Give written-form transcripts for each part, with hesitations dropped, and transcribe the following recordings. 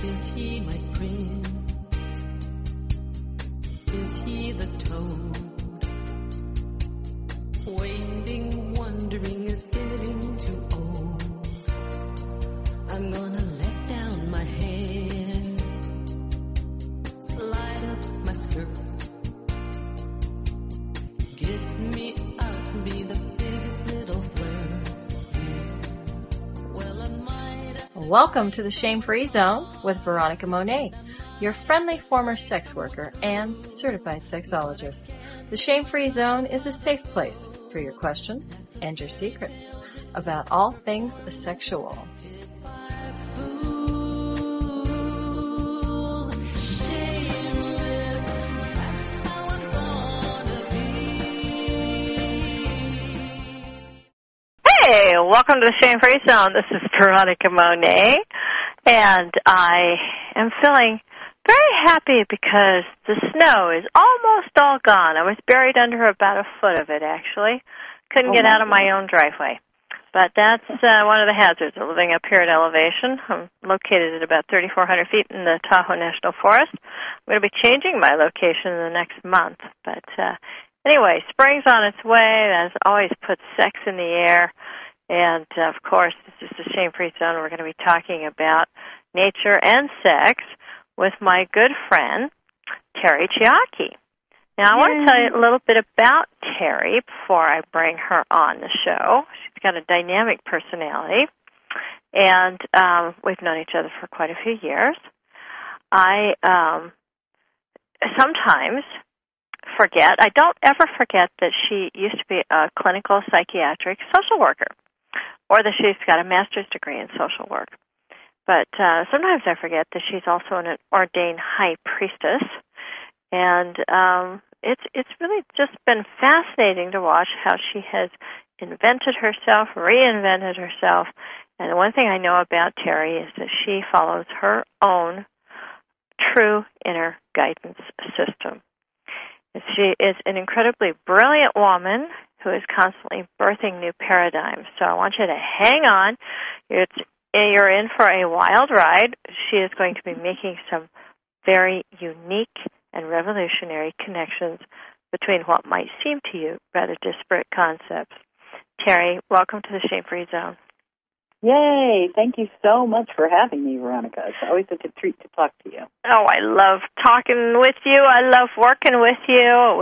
Is he my prince? Is he the toad? Waiting, wondering is getting too old. I'm gonna let down my hair, slide up my skirt, get me out and be the biggest little flirt. Well, I might. Welcome to the Shame-Free Zone with Veronica Monet, your friendly former sex worker and certified sexologist. The Shame-Free Zone is a safe place for your questions and your secrets about all things sexual. Hey, welcome to the Shame-Free Zone. This is Veronica Monet, and I am feeling very happy because the snow is almost all gone. I was buried under about a foot of it, actually. Couldn't get out of my own driveway. But that's one of the hazards of living up here at elevation. I'm located at about 3,400 feet in the Tahoe National Forest. I'm going to be changing my location in the next month. But anyway, spring's on its way. That always puts sex in the air. And, of course, this is the Shame-Free Zone. We're going to be talking about nature and sex with my good friend, Terry Chiaki. Now, I want to tell you a little bit about Terry before I bring her on the show. She's got a dynamic personality, and we've known each other for quite a few years. I sometimes forget, I don't ever forget that she used to be a clinical psychiatric social worker, or that she's got a master's degree in social work. But sometimes I forget that she's also an ordained high priestess, and it's really just been fascinating to watch how she has invented herself, reinvented herself. And the one thing I know about Terry is that she follows her own true inner guidance system. She is an incredibly brilliant woman who is constantly birthing new paradigms. So I want you to hang on. You're in for a wild ride. She is going to be making some very unique and revolutionary connections between what might seem to you rather disparate concepts. Terry, welcome to the Shame-Free Zone. Yay! Thank you so much for having me, Veronica. It's always such a treat to talk to you. Oh, I love talking with you. I love working with you.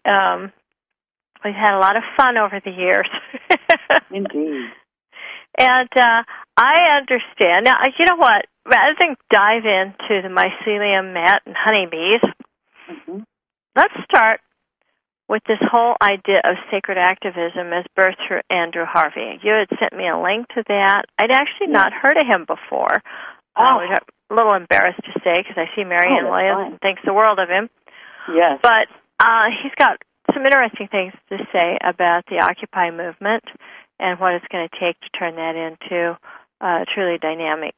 We've had a lot of fun over the years. Indeed. And I understand. Now, you know what? Rather than dive into the mycelium mat and honeybees, let's start with this whole idea of sacred activism as birthed through Andrew Harvey. You had sent me a link to that. I'd actually not heard of him before. Which I'm a little embarrassed to say because I see Marianne Williams and thinks the world of him. Yes. But he's got some interesting things to say about the Occupy movement and what it's going to take to turn that into a truly dynamic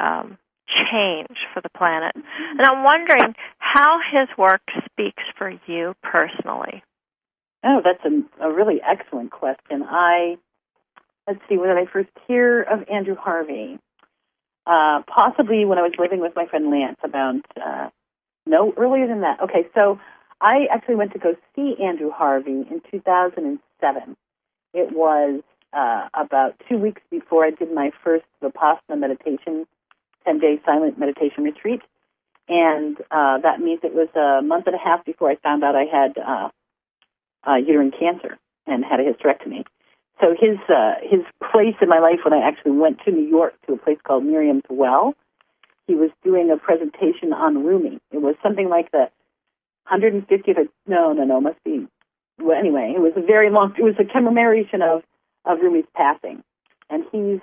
change for the planet. And I'm wondering how his work speaks for you personally. Oh, that's a really excellent question. Let's see, when did I first hear of Andrew Harvey? Possibly when I was living with my friend Lance earlier than that. Okay, so I actually went to go see Andrew Harvey in 2007. It was about 2 weeks before I did my first Vipassana meditation, 10-day silent meditation retreat. And that means it was a month and a half before I found out I had uterine cancer and had a hysterectomy. So his place in my life when I actually went to New York to a place called Miriam's Well, he was doing a presentation on Rumi. It was something like the 150th, must be, well, anyway, it was a commemoration of Rumi's passing. And he's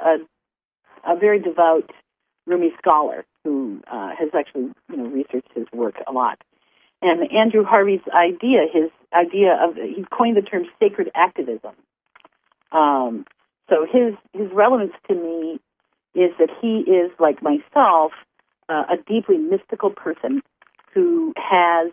a very devout Rumi scholar who has actually, researched his work a lot. And Andrew Harvey's he coined the term sacred activism. So his relevance to me is that he is, like myself, a deeply mystical person who has,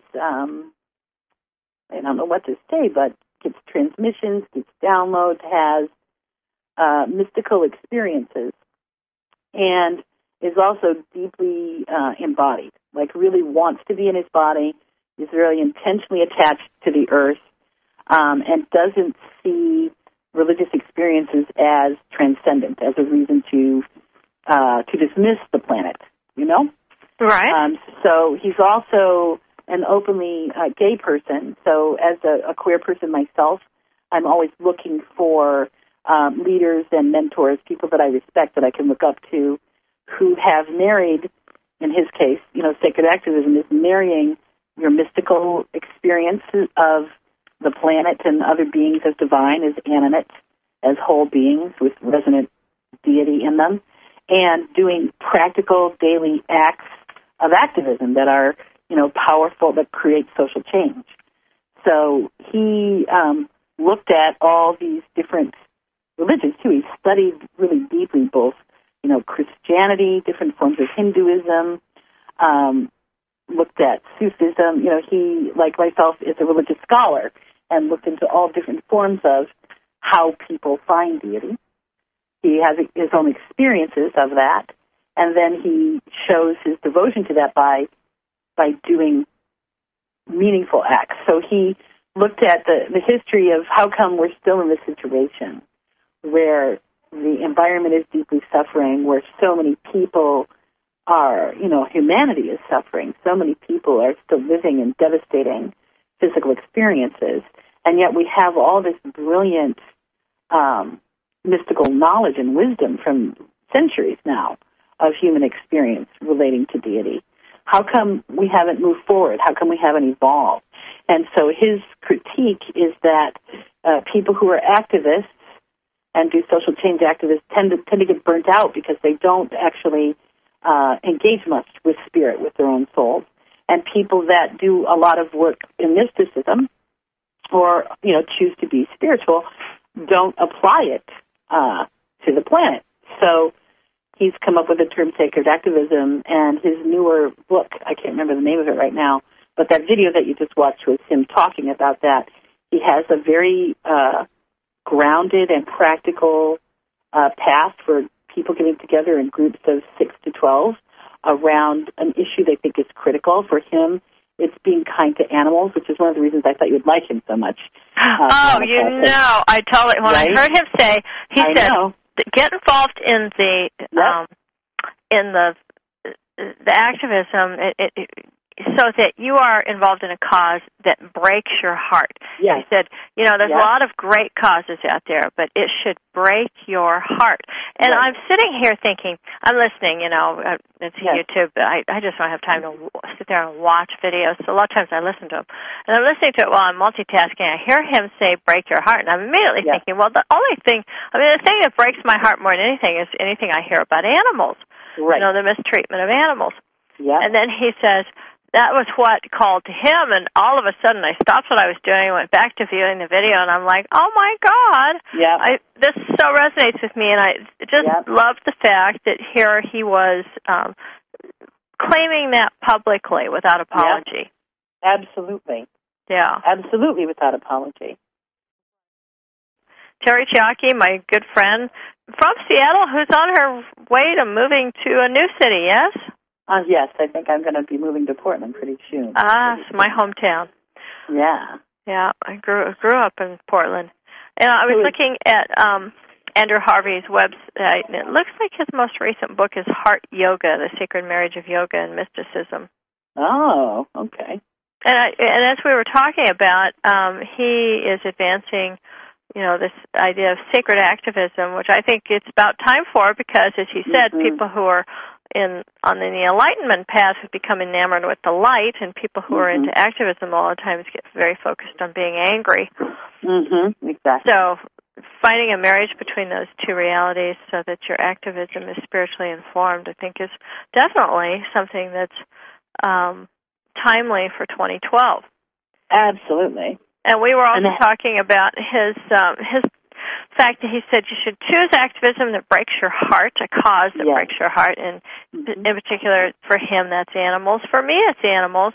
I don't know what to say, but gets transmissions, gets downloads, has mystical experiences. And is also deeply embodied, like really wants to be in his body, is really intentionally attached to the earth, and doesn't see religious experiences as transcendent, as a reason to dismiss the planet, you know? Right. So he's also an openly gay person. So as a queer person myself, I'm always looking for leaders and mentors, people that I respect, that I can look up to, who have married, in his case, you know, sacred activism is marrying your mystical experiences of the planet and other beings as divine, as animate, as whole beings with resonant deity in them, and doing practical daily acts of activism that are, you know, powerful, that create social change. So he looked at all these different religions, too. He studied really deeply both, you know, Christianity, different forms of Hinduism, looked at Sufism. You know, he, like myself, is a religious scholar and looked into all different forms of how people find deity. He has his own experiences of that, and then he shows his devotion to that by doing meaningful acts. So he looked at the history of how come we're still in this situation where the environment is deeply suffering, where so many people are, you know, humanity is suffering. So many people are still living in devastating physical experiences, and yet we have all this brilliant mystical knowledge and wisdom from centuries now of human experience relating to deity. How come we haven't moved forward? How come we haven't evolved? And so his critique is that people who are activists and do social change activists tend to get burnt out because they don't actually engage much with spirit, with their own souls. And people that do a lot of work in mysticism or, you know, choose to be spiritual don't apply it to the planet. So he's come up with the term sacred activism, and his newer book, I can't remember the name of it right now, but that video that you just watched was him talking about that. He has a very grounded and practical path for people getting together in groups of 6 to 12 around an issue they think is critical. For him, it's being kind to animals, which is one of the reasons I thought you'd like him so much. I totally, when I heard him say, he said, get involved in the activism, so that you are involved in a cause that breaks your heart. Yes. He said, you know, there's a lot of great causes out there, but it should break your heart. And I'm sitting here thinking, I'm listening, you know, it's YouTube, but I just don't have time to sit there and watch videos. So a lot of times I listen to them. And I'm listening to it while I'm multitasking. I hear him say, break your heart. And I'm immediately thinking, well, the thing that breaks my heart more than anything is anything I hear about animals. Right. You know, the mistreatment of animals. Yeah. And then he says, that was what called to him, and all of a sudden I stopped what I was doing and went back to viewing the video, and I'm like, oh, my God. Yeah. This so resonates with me, and I just love the fact that here he was claiming that publicly without apology. Yeah. Absolutely. Yeah. Absolutely without apology. Terry Chiaki, my good friend from Seattle, who's on her way to moving to a new city, yes? Yes, I think I'm going to be moving to Portland pretty soon. It's my hometown. Yeah. Yeah, I grew up in Portland. And I was looking at Andrew Harvey's website, and it looks like his most recent book is Heart Yoga, The Sacred Marriage of Yoga and Mysticism. Oh, okay. And as we were talking about, he is advancing, you know, this idea of sacred activism, which I think it's about time for, because, as he said, people who are on the Enlightenment path have become enamored with the light, and people who are into activism all the time get very focused on being angry. Exactly. So finding a marriage between those two realities so that your activism is spiritually informed, I think, is definitely something that's timely for 2012. Absolutely. And we were also talking about his fact that he said you should choose activism that breaks your heart, a cause that breaks your heart, and in particular for him that's animals. For me it's animals.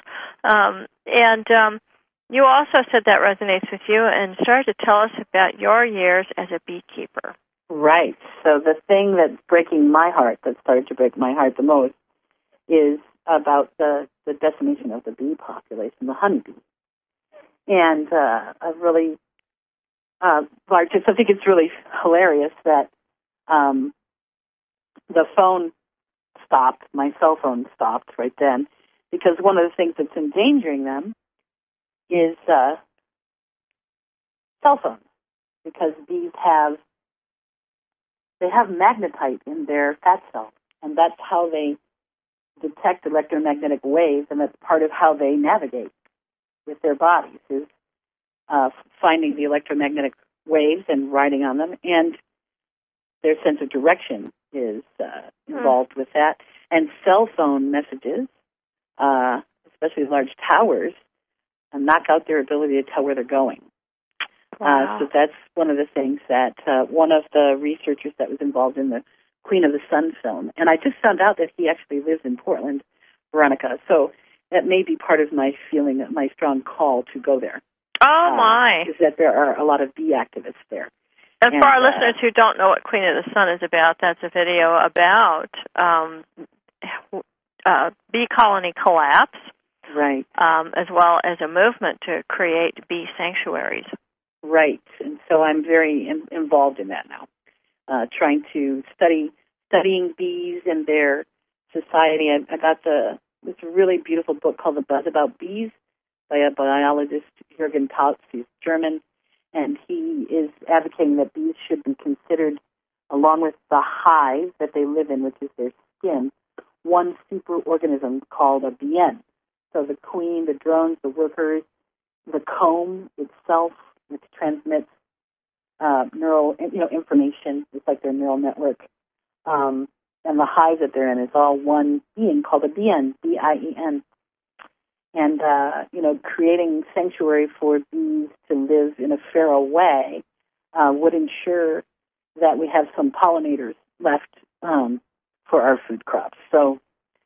You also said that resonates with you and started to tell us about your years as a beekeeper. Right. So the thing that's breaking my heart, that started to break my heart the most, is about the decimation of the bee population, the honeybee. And a really large, I think it's really hilarious that the phone stopped, my cell phone stopped right then, because one of the things that's endangering them is cell phones, because bees have magnetite in their fat cells, and that's how they detect electromagnetic waves, and that's part of how they navigate with their bodies, is finding the electromagnetic waves and riding on them, and their sense of direction is involved with that. And cell phone messages, especially large towers, knock out their ability to tell where they're going. Wow. So that's one of the things that one of the researchers that was involved in the Queen of the Sun film, and I just found out that he actually lives in Portland, Veronica. So that may be part of my feeling, my strong call to go there. Oh, my. Is that there are a lot of bee activists there. And for our listeners who don't know what Queen of the Sun is about, that's a video about bee colony collapse, right? As well as a movement to create bee sanctuaries. Right, and so I'm very involved in that now, trying to studying bees and their society. I got this really beautiful book called The Buzz About Bees by a biologist, Jürgen Tautz. He's German, and he is advocating that bees should be considered, along with the hive that they live in, which is their skin, one superorganism called a bien. So the queen, the drones, the workers, the comb itself, which transmits neural information, it's like their neural network, and the hive that they're in is all one being called a bien, B-I-E-N. And, creating sanctuary for bees to live in a feral way would ensure that we have some pollinators left for our food crops. So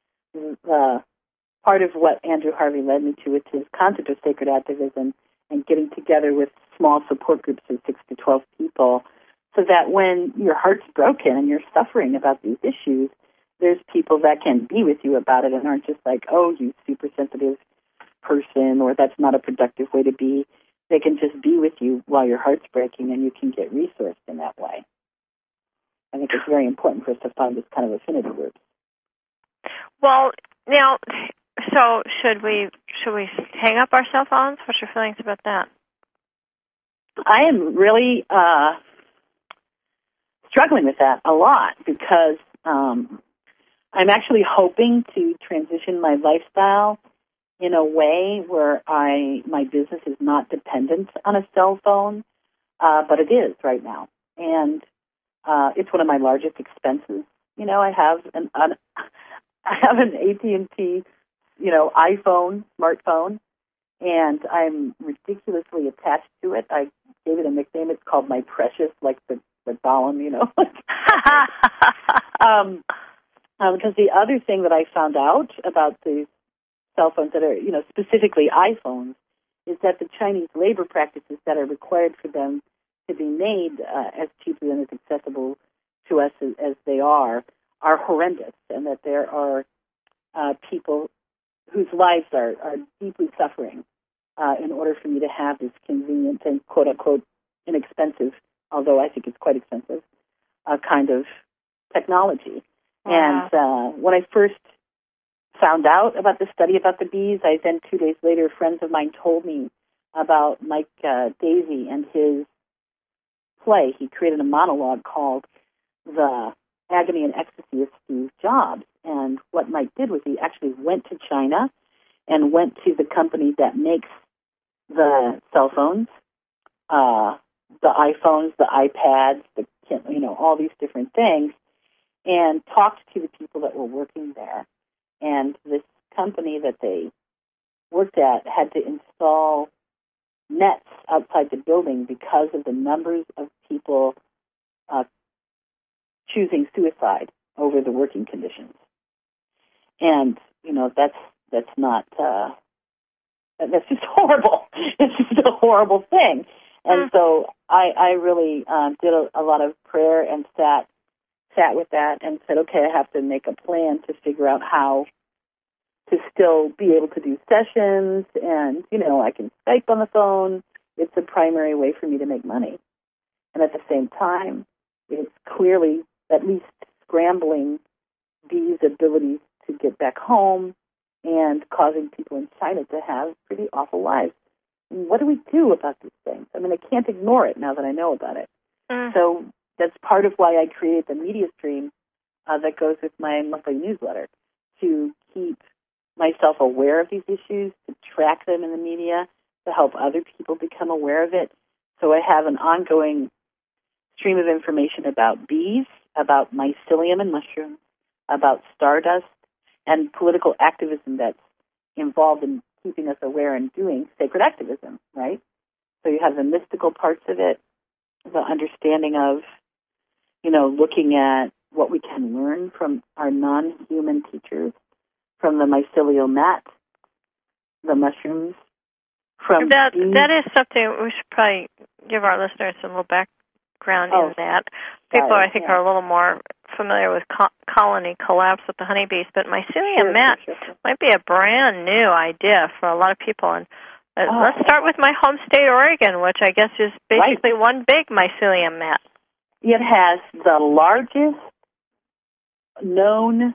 part of what Andrew Harvey led me to with his concept of sacred activism and getting together with small support groups of 6 to 12 people, so that when your heart's broken and you're suffering about these issues, there's people that can be with you about it and aren't just like, oh, you super sensitive person, or that's not a productive way to be. They can just be with you while your heart's breaking, and you can get resourced in that way. I think it's very important for us to find this kind of affinity groups. Well, now, so should we hang up our cell phones? What's your feelings about that? I am really struggling with that a lot, because I'm actually hoping to transition my lifestyle in a way where my business is not dependent on a cell phone, but it is right now, and it's one of my largest expenses. I have an AT&T, iPhone, smartphone, and I'm ridiculously attached to it. I gave it a nickname. It's called My Precious, like the Gollum, Because the other thing that I found out about the cell phones that are, specifically iPhones, is that the Chinese labor practices that are required for them to be made as cheaply and as accessible to us as they are horrendous, and that there are people whose lives are deeply suffering in order for me to have this convenient and quote-unquote inexpensive, although I think it's quite expensive, kind of technology. Wow. And when I first found out about the study about the bees, then 2 days later, friends of mine told me about Mike Daisey and his play. He created a monologue called The Agony and Ecstasy of Steve Jobs. And what Mike did was he actually went to China and went to the company that makes the cell phones, the iPhones, the iPads, all these different things, and talked to the people that were working there. And this company that they worked at had to install nets outside the building because of the numbers of people choosing suicide over the working conditions. And, that's not, that's just horrible. It's just a horrible thing. And so I really did a lot of prayer and sat with that and said, okay, I have to make a plan to figure out how to still be able to do sessions, and, I can Skype on the phone. It's a primary way for me to make money. And at the same time, it's clearly at least scrambling these abilities to get back home and causing people in China to have pretty awful lives. And what do we do about these things? I mean, I can't ignore it now that I know about it. So that's part of why I created the media stream that goes with my monthly newsletter, to keep myself aware of these issues, to track them in the media, to help other people become aware of it. So I have an ongoing stream of information about bees, about mycelium and mushrooms, about stardust, and political activism that's involved in keeping us aware and doing sacred activism, right? So you have the mystical parts of it, the understanding of, looking at what we can learn from our non-human teachers, from the mycelial mat, the mushrooms, from that is something we should probably give our listeners a little background in that. People, I think, are a little more familiar with colony collapse with the honeybees, but mycelium mat might be a brand new idea for a lot of people. And let's start with my home state, Oregon, which I guess is basically one big mycelium mat. It has the largest known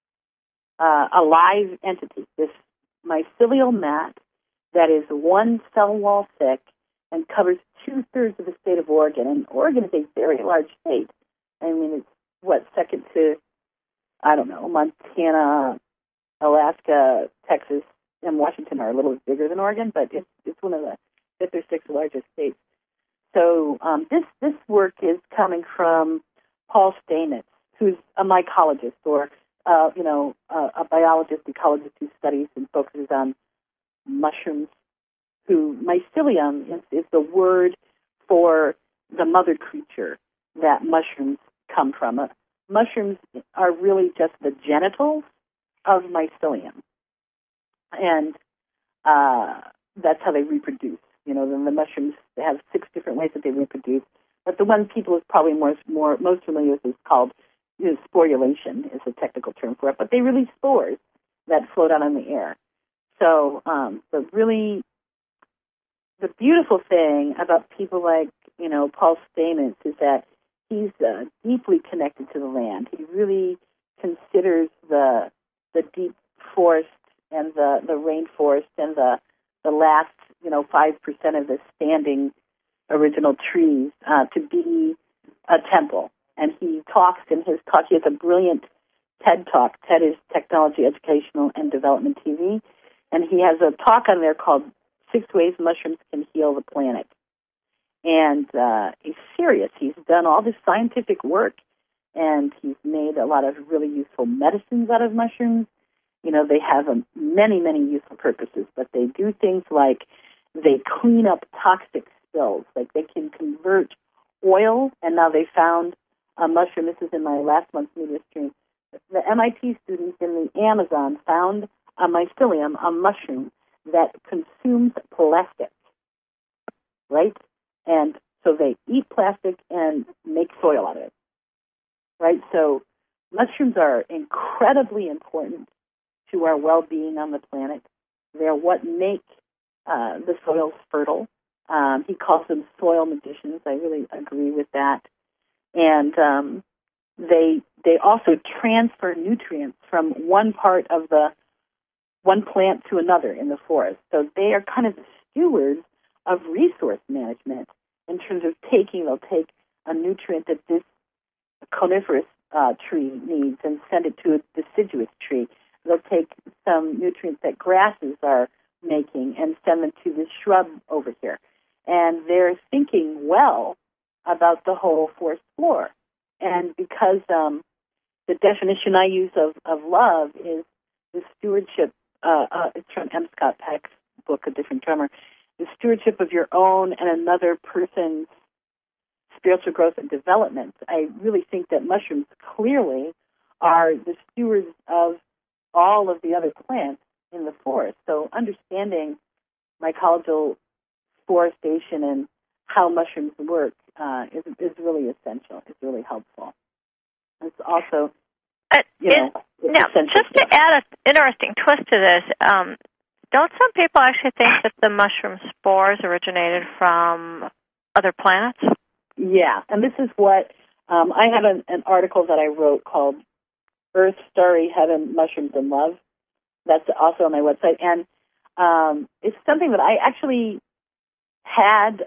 alive entity, this mycelial mat that is one cell wall thick and covers 2/3 of the state of Oregon. And Oregon is a very large state. I mean, it's, second to, Montana, Alaska, Texas, and Washington are a little bigger than Oregon, but it's one of the 5th or 6th largest states. So this work is coming from Paul Stamets, who's a mycologist, or a biologist, ecologist who studies and focuses on mushrooms. Mycelium is the word for the mother creature that mushrooms come from. Mushrooms are really just the genitals of mycelium, and that's how they reproduce. The mushrooms have 6 different ways that they reproduce, but the one people is probably most familiar with is called sporulation, is a technical term for it. But they release spores that float out in the air. So the beautiful thing about people like Paul Stamets is that he's deeply connected to the land. He really considers the deep forest and the rainforest and the last 5% of the standing original trees to be a temple. And he talks in his talk. He has a brilliant TED Talk. TED is Technology, Educational, and Development TV. And he has a talk on there called 6 Ways Mushrooms Can Heal the Planet. And he's serious. He's done all this scientific work, and he's made a lot of really useful medicines out of mushrooms. They have many, many useful purposes, but they do things like they clean up toxic spills. Like they can convert oil, and now they found a mushroom. This is in my last month's media stream. The MIT students in the Amazon found a mycelium, a mushroom, that consumes plastic, right? And so they eat plastic and make soil out of it, right? So mushrooms are incredibly important to our well-being on the planet. They're what make the soils fertile. He calls them soil magicians. I really agree with that. And they also transfer nutrients from one part of one plant to another in the forest. So they are kind of the stewards of resource management in terms of they'll take a nutrient that this coniferous tree needs and send it to a deciduous tree. They'll take some nutrients that grasses are making and send them to this shrub over here. And they're thinking well about the whole forest floor. And because the definition I use of love is the stewardship, it's from M. Scott Peck's book, A Different Drummer, the stewardship of your own and another person's spiritual growth and development. I really think that mushrooms clearly are the stewards of all of the other plants in the forest. So understanding mycological forestation and how mushrooms work is really essential. It's really helpful. It's also, it's now, essential just stuff. to add an interesting twist to this, don't some people actually think that the mushroom spores originated from other planets? Yeah, and this is what I have an article that I wrote called Earth, Starry Heaven, Mushrooms, and Love. That's also on my website. And it's something that I actually had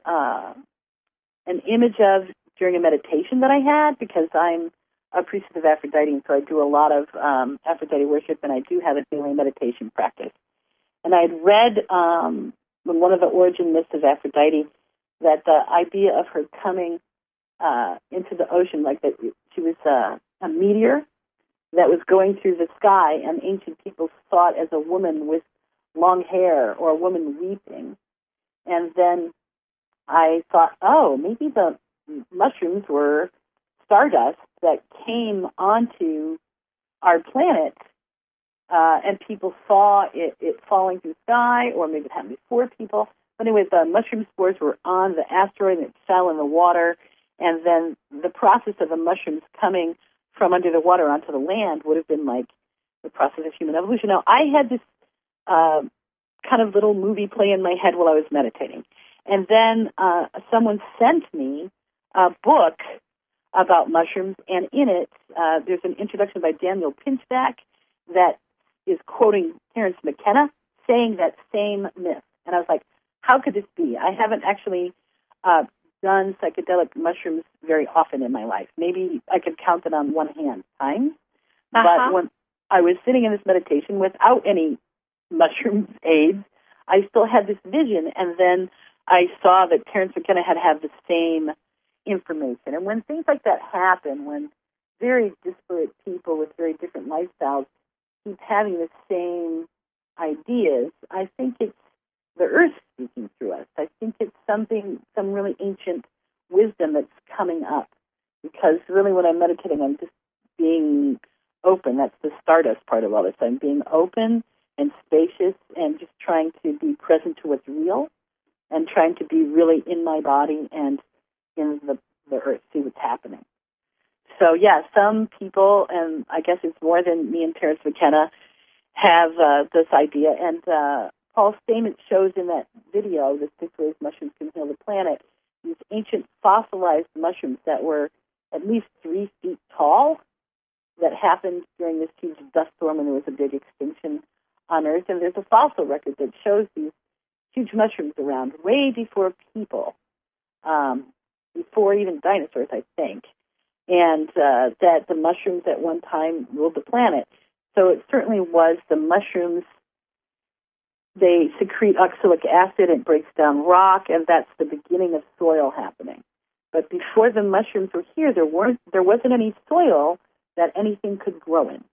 an image of during a meditation that I had, because I'm a priestess of Aphrodite, and so I do a lot of Aphrodite worship, and I do have a daily meditation practice. And I had read in one of the origin myths of Aphrodite that the idea of her coming into the ocean, like that she was a meteor that was going through the sky, and ancient people saw it as a woman with long hair or a woman weeping. And then I thought, oh, maybe the mushrooms were stardust that came onto our planet, and people saw it falling through the sky, or maybe it happened before people. But anyway, the mushroom spores were on the asteroid, and it fell in the water, and then the process of the mushrooms coming from under the water onto the land would have been like the process of human evolution. Now, I had this kind of little movie play in my head while I was meditating. And then someone sent me a book about mushrooms, and in it there's an introduction by Daniel Pinchback that is quoting Terence McKenna saying that same myth. And I was like, how could this be? I haven't actually done psychedelic mushrooms very often in my life. Maybe I could count it on one hand times. But when I was sitting in this meditation without any mushroom aids, I still had this vision, and then I saw that Terence McKenna had the same information. And when things like that happen, when very disparate people with very different lifestyles keep having the same ideas, I think it's the earth speaking through us. I think it's some really ancient wisdom that's coming up. Because really when I'm meditating, I'm just being open. That's the stardust part of all this. I'm being open and spacious and just trying to be present to what's real and trying to be really in my body and in the earth, see what's happening. So, yeah, some people, and I guess it's more than me and Terence McKenna, have this idea. And Paul Stamets shows in that video, the 6 ways mushrooms can heal the planet, these ancient fossilized mushrooms that were at least 3 feet tall that happened during this huge dust storm when there was a big extinction on Earth. And there's a fossil record that shows these huge mushrooms around way before people, before even dinosaurs, I think, and that the mushrooms at one time ruled the planet. So it certainly was the mushrooms. They secrete oxalic acid, it breaks down rock, and that's the beginning of soil happening. But before the mushrooms were here, there wasn't any soil that anything could grow in.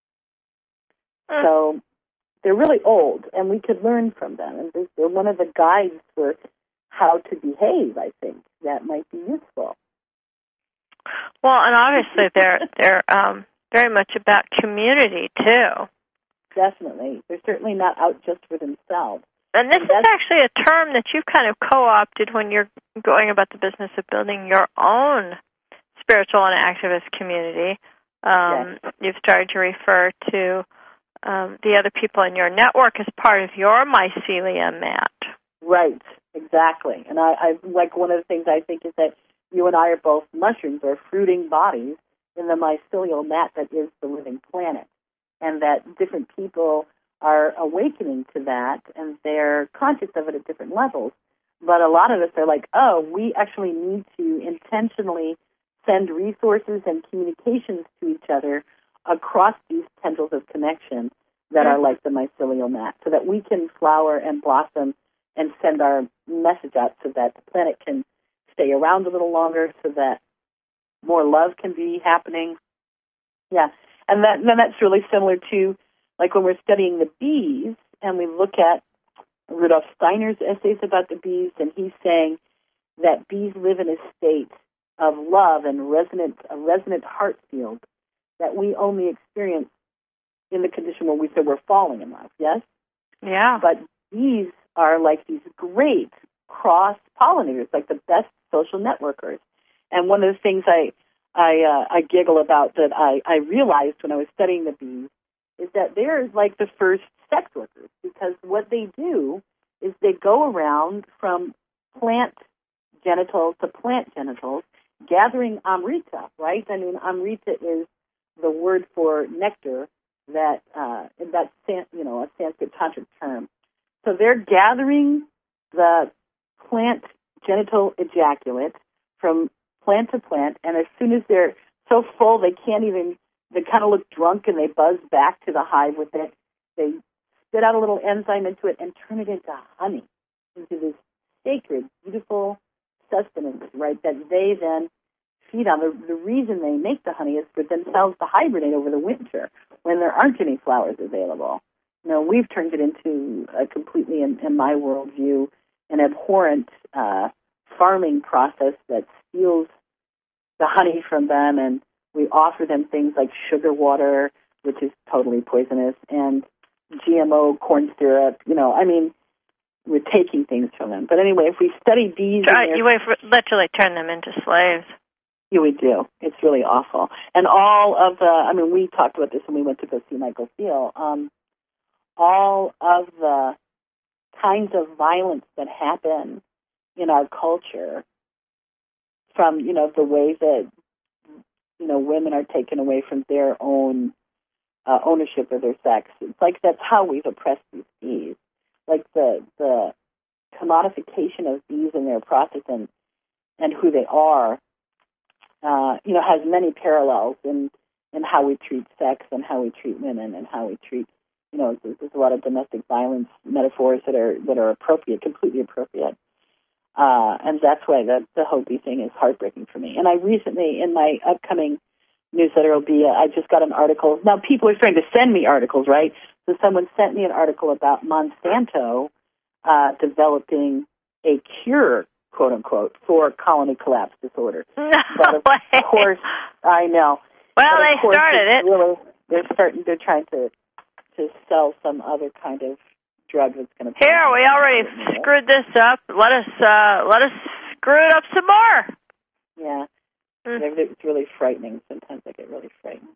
So they're really old, and we could learn from them. And they're one of the guides for how to behave, I think, that might be useful. Well, and obviously they're very much about community, too. Definitely. They're certainly not out just for themselves. And this is actually a term that you've kind of co-opted when you're going about the business of building your own spiritual and activist community. Yes. You've started to refer to the other people in your network as part of your mycelium mat. Right, exactly. And I like one of the things I think is that you and I are both mushrooms or fruiting bodies in the mycelial mat that is the living planet, and that different people are awakening to that, and they're conscious of it at different levels. But a lot of us are like, oh, we actually need to intentionally send resources and communications to each other across these tendrils of connection that are like the mycelial mat, so that we can flower and blossom and send our message out so that the planet can stay around a little longer, so that more love can be happening. Yeah, and that's really similar to, like, when we're studying the bees, and we look at Rudolf Steiner's essays about the bees, and he's saying that bees live in a state of love and a resonant heart field that we only experience in the condition where we say we're falling in love, yes? Yeah. But bees are like these great cross-pollinators, like the best social networkers. And one of the things I giggle about that I realized when I was studying the bees is that they're like the first sex workers, because what they do is they go around from plant genitals to plant genitals gathering amrita, right? I mean, amrita is the word for nectar that's a Sanskrit tantric term. So they're gathering the plant genital ejaculate from plant to plant, and as soon as they're so full they kind of look drunk and they buzz back to the hive with it, they spit out a little enzyme into it and turn it into honey, into this sacred, beautiful sustenance, right, that they then feed on. The reason they make the honey is for themselves to hibernate over the winter when there aren't any flowers available. You know, we've turned it into a completely, in my worldview, an abhorrent farming process that steals the honey from them, and we offer them things like sugar water, which is totally poisonous, and GMO corn syrup. You know, I mean, we're taking things from them. But anyway, if we study bees... You literally turn them into slaves. Yeah, we do. It's really awful. And all of the... we talked about this when we went to go see Michael Thiel. All of the kinds of violence that happen in our culture from, the way that, women are taken away from their own ownership of their sex. It's like that's how we've oppressed these bees. Like the commodification of bees and their process and who they are, has many parallels in how we treat sex and how we treat women and how we treat, there's a lot of domestic violence metaphors that are appropriate, completely appropriate. And that's why the whole bee thing is heartbreaking for me. And I recently, in my upcoming newsletter, I just got an article. Now, people are starting to send me articles, right? So someone sent me an article about Monsanto developing a cure, quote unquote, for colony collapse disorder. No but of way. course, I know. Well, they started it. Really, they're trying to sell some other kind of drug that's going to. Here, we already screwed this up. Let us screw it up some more. Yeah. It's really frightening. Sometimes I get really frightened.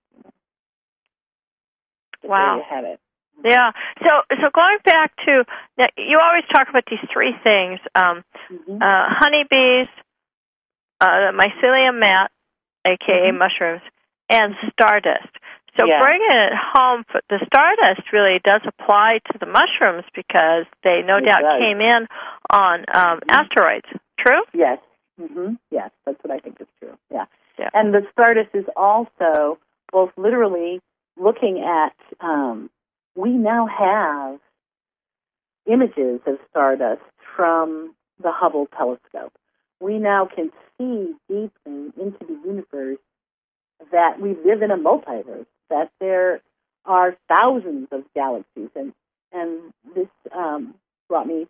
But wow. There you have it. Yeah. So going back to, you always talk about these three things: honeybees, the mycelium mat, aka mushrooms, and stardust. So bringing it home, the stardust really does apply to the mushrooms because they no doubt came in on asteroids. True? Yes. Yes, that's what I think is true. Yeah. And the stardust is also both literally looking at, we now have images of stardust from the Hubble telescope. We now can see deeply into the universe that we live in a multiverse, that there are thousands of galaxies. And this brought me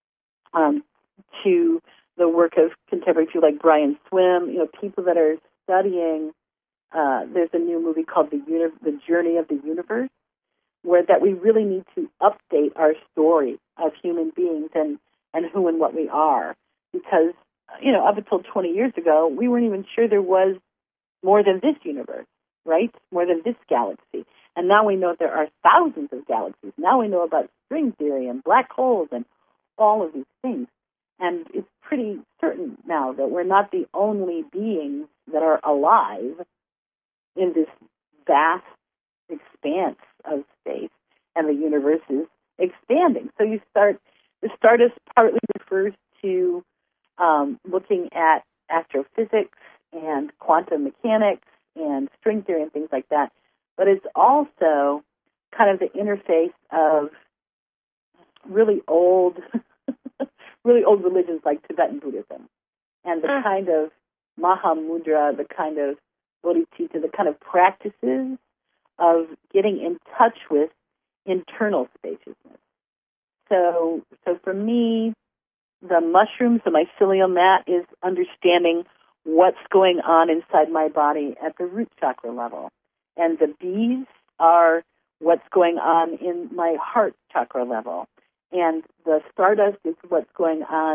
to the work of contemporary people like Brian Swim, people that are studying. There's a new movie called The Journey of the Universe, where that we really need to update our story of human beings and who and what we are. Because, up until 20 years ago, we weren't even sure there was more than this universe, right? More than this galaxy. And now we know there are thousands of galaxies. Now we know about string theory and black holes and all of these things. And it's pretty certain now that we're not the only beings that are alive in this vast expanse of space, and the universe is expanding. So the stardust partly refers to looking at astrophysics and quantum mechanics and string theory and things like that, but it's also kind of the interface of really old religions like Tibetan Buddhism and the kind of Mahamudra, the kind of bodhicitta, the kind of practices of getting in touch with internal spaciousness. So for me, the mushrooms, the mycelium mat, is understanding what's going on inside my body at the root chakra level. And the bees are what's going on in my heart chakra level. And the stardust is what's going on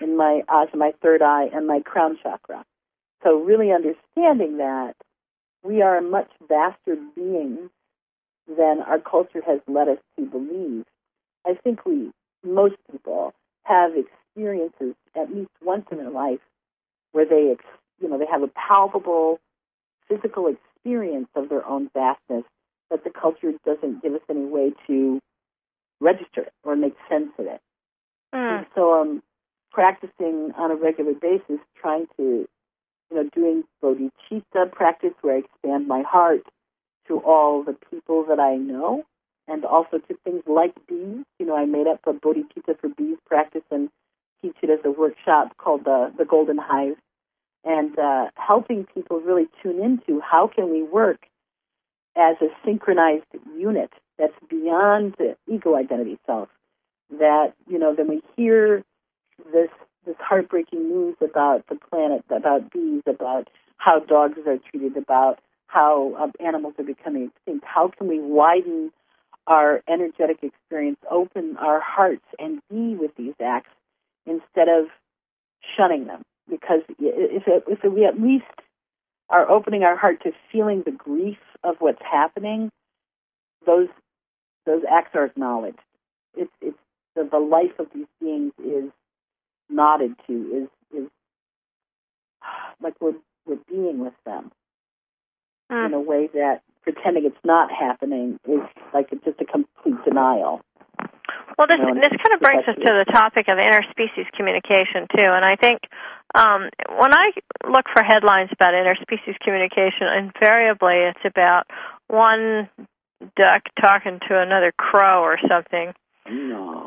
in my third eye and my crown chakra. So really understanding that we are much vaster beings than our culture has led us to believe. I think most people have experiences at least once in their life where they have a palpable physical experience of their own vastness that the culture doesn't give us any way to register it or make sense of it. And so I'm practicing on a regular basis, trying to, doing bodhicitta practice where I expand my heart to all the people that I know, and also to things like bees. I made up a bodhicitta for bees practice and teach it as a workshop called the Golden Hive, and helping people really tune into how can we work as a synchronized unit that's beyond the ego identity self. That, then we hear this heartbreaking news about the planet, about bees, about how dogs are treated, about how animals are becoming extinct. How can we widen our energetic experience, open our hearts, and be with these acts instead of shunning them? Because if we at least are opening our heart to feeling the grief of what's happening, those acts are acknowledged. It's the life of these beings is nodded to, is like we're being with them in a way that pretending it's not happening is like just a complete denial. Well, this kind of brings us to the topic of interspecies communication, too. And I think when I look for headlines about interspecies communication, invariably it's about one duck talking to another crow or something. No.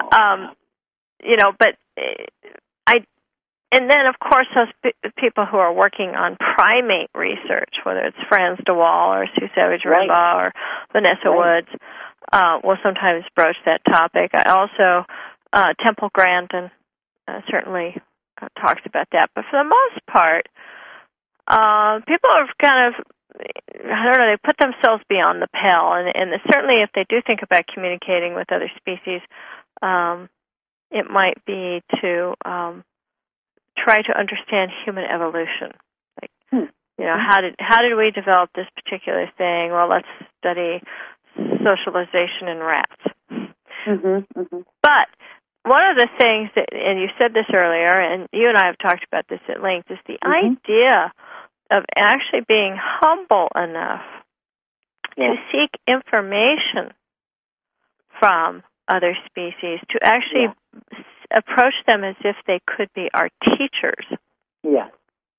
And then, of course, those people who are working on primate research, whether it's Franz de Waal or Sue Savage-Rimbaugh or Vanessa Woods, will sometimes broach that topic. I also, Temple Grandin certainly talks about that. But for the most part, people are kind of, they put themselves beyond the pale. And certainly if they do think about communicating with other species, it might be to try to understand human evolution. Like, how did we develop this particular thing? Well, let's study socialization in rats. But one of the things that, and you said this earlier, and you and I have talked about this at length, is the idea of actually being humble enough to seek information from other species, to actually approach them as if they could be our teachers. Yeah.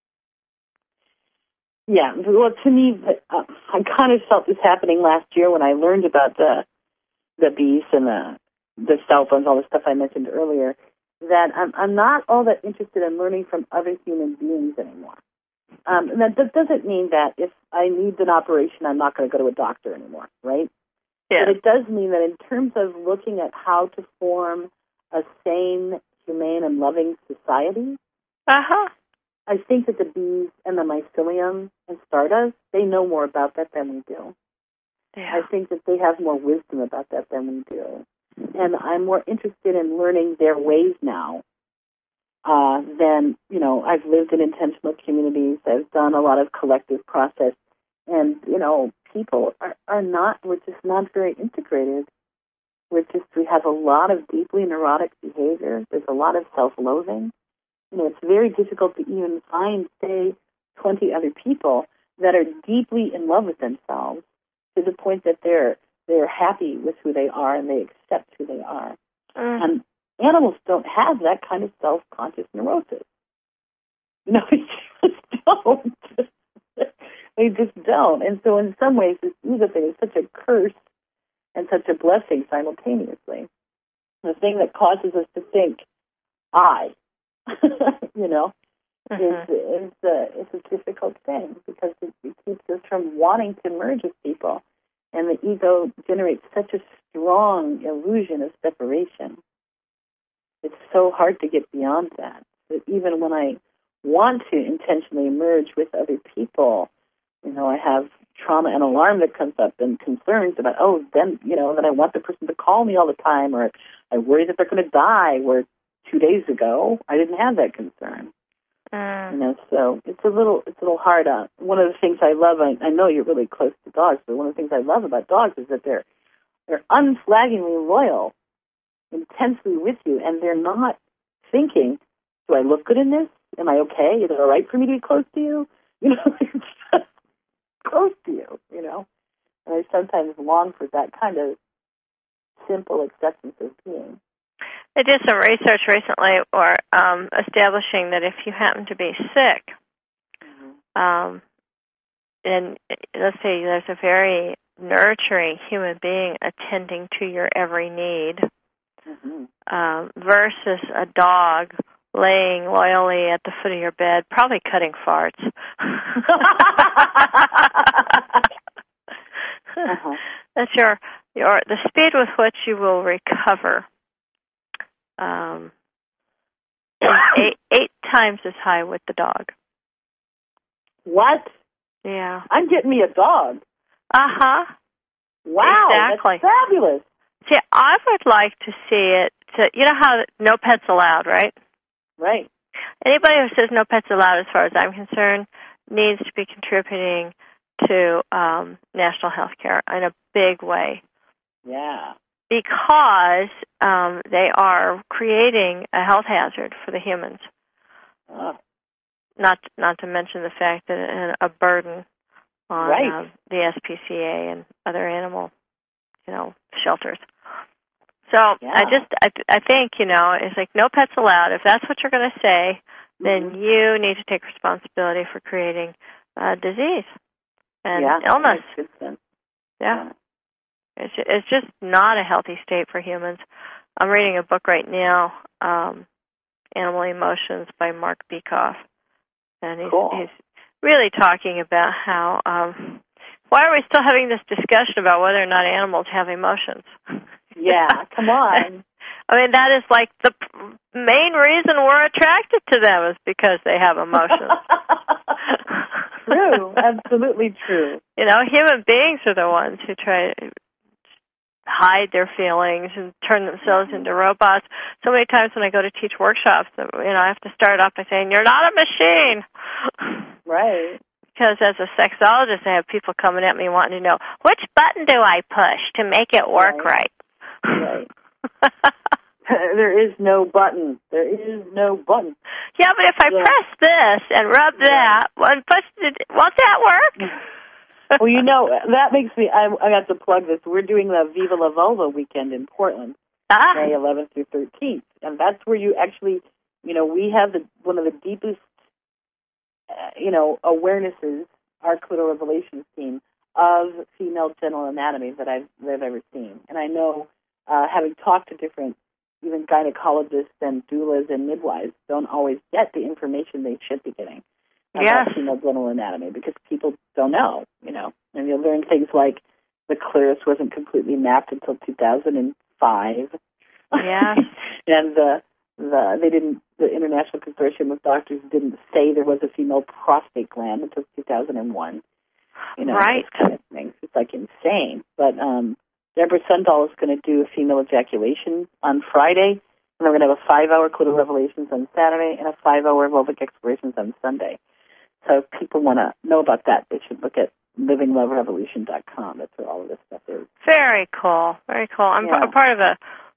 Yeah. Well, to me, I kind of felt this happening last year when I learned about the bees and the cell phones, all the stuff I mentioned earlier, that I'm not all that interested in learning from other human beings anymore. And that doesn't mean that if I need an operation, I'm not going to go to a doctor anymore, right? Yeah. But it does mean that in terms of looking at how to form a sane, humane, and loving society, I think that the bees and the mycelium and stardust, they know more about that than we do. Yeah. I think that they have more wisdom about that than we do. And I'm more interested in learning their ways now than, I've lived in intentional communities. I've done a lot of collective process. And, people we're just not very integrated. We have a lot of deeply neurotic behavior. There's a lot of self-loathing. It's very difficult to even find, say, 20 other people that are deeply in love with themselves to the point that they're happy with who they are and they accept who they are. And animals don't have that kind of self-conscious neurosis. They just don't. They just don't. And so in some ways, this ego thing is such a curse and such a blessing simultaneously. The thing that causes us to think, I, is a difficult thing because it keeps us from wanting to merge with people. And the ego generates such a strong illusion of separation. It's so hard to get beyond that. But even when I want to intentionally merge with other people, I have trauma and alarm that comes up and concerns about, that I want the person to call me all the time, or I worry that they're going to die, or 2 days ago, I didn't have that concern. So it's a little hard. One of the things I love, I know you're really close to dogs, but one of the things I love about dogs is that they're unflaggingly loyal, intensely with you, and they're not thinking, do I look good in this? Am I okay? Is it all right for me to be close to you? They're just close to you, And I sometimes long for that kind of simple acceptance of being. I did some research recently establishing that if you happen to be sick, and let's say there's a very nurturing human being attending to your every need, versus a dog laying loyally at the foot of your bed, probably cutting farts. That's the speed with which you will recover. Eight times as high with the dog. What? Yeah. I'm getting me a dog. Uh-huh. Wow, exactly. That's fabulous. See, I would like to see it. You know how no pets allowed, right? Right. Anybody who says no pets allowed, as far as I'm concerned, needs to be contributing to national health care in a big way. Yeah. Because they are creating a health hazard for the humans. Oh. Not to mention the fact that a burden on the SPCA and other animal, shelters. So I think, it's like no pets allowed. If that's what you're going to say, then you need to take responsibility for creating disease and illness. Makes good sense. Yeah. It's just not a healthy state for humans. I'm reading a book right now, Animal Emotions by Mark Bekoff. And he's really talking about how, why are we still having this discussion about whether or not animals have emotions? Yeah, come on. I mean, that is like the main reason we're attracted to them is because they have emotions. True, absolutely true. Human beings are the ones who try to hide their feelings and turn themselves into robots. So many times when I go to teach workshops, I have to start off by saying, you're not a machine. Right. Because as a sexologist, I have people coming at me wanting to know, which button do I push to make it work right? Right. There is no button. There is no button. Yeah, but if I press this and rub that, won't that work? Well, that makes me, I got to plug this. We're doing the Viva La Vulva weekend in Portland, May 11th through 13th. And that's where you actually, we have one of the deepest, awarenesses, our Clitoral Revelations team, of female genital anatomy that I've ever seen. And I know, having talked to different, even gynecologists and doulas and midwives, don't always get the information they should be getting about female genital anatomy because people don't know, And you'll learn things like the clitoris wasn't completely mapped until 2005. Yeah. And the International Consortium of Doctors didn't say there was a female prostate gland until 2001. Right. Those kind of things. It's like insane. But Deborah Sundahl is going to do a female ejaculation on Friday, and we're going to have a 5-hour clitoral revelations on Saturday and a 5-hour vulvic explorations on Sunday. So if people want to know about that, they should look at livingloverevolution.com. That's where all of this stuff is. Very cool. Very cool. I'm a part of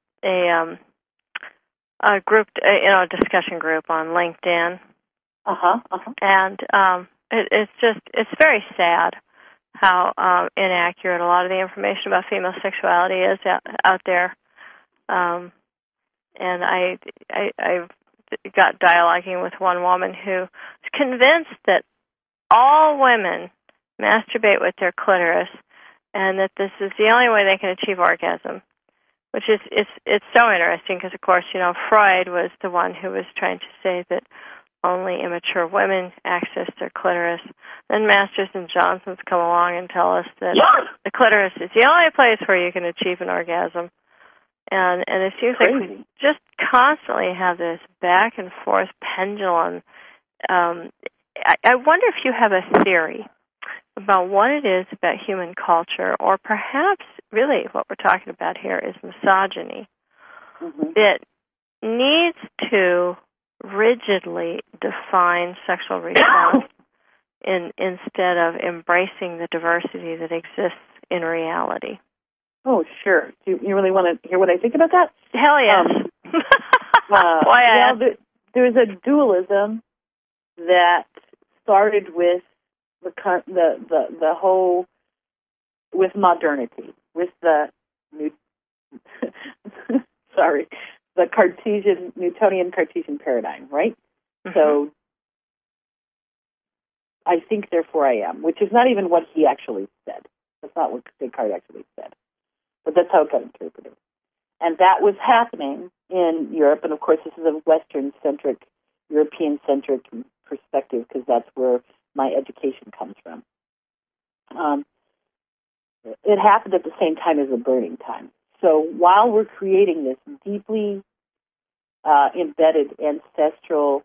a group, a discussion group on LinkedIn. And it's very sad how inaccurate a lot of the information about female sexuality is out there. And I got dialoguing with one woman who is convinced that all women masturbate with their clitoris and that this is the only way they can achieve orgasm, which is it's so interesting because, of course, Freud was the one who was trying to say that only immature women access their clitoris. Then Masters and Johnson's come along and tell us that the clitoris is the only place where you can achieve an orgasm. And it seems like we just constantly have this back and forth pendulum. I wonder if you have a theory about what it is about human culture, or perhaps really what we're talking about here is misogyny, that needs to rigidly define sexual response instead of embracing the diversity that exists in reality. Oh, sure. Do you really want to hear what I think about that? Hell yes. Well, there's a dualism that started with the whole, with modernity, with the the Newtonian Cartesian paradigm, right? Mm-hmm. So I think, therefore I am, which is not even what he actually said. That's not what Descartes actually said. But that's how it got interpreted. And that was happening in Europe, and of course this is a Western-centric, European-centric perspective, because that's where my education comes from. It happened at the same time as the burning time. So while we're creating this deeply embedded ancestral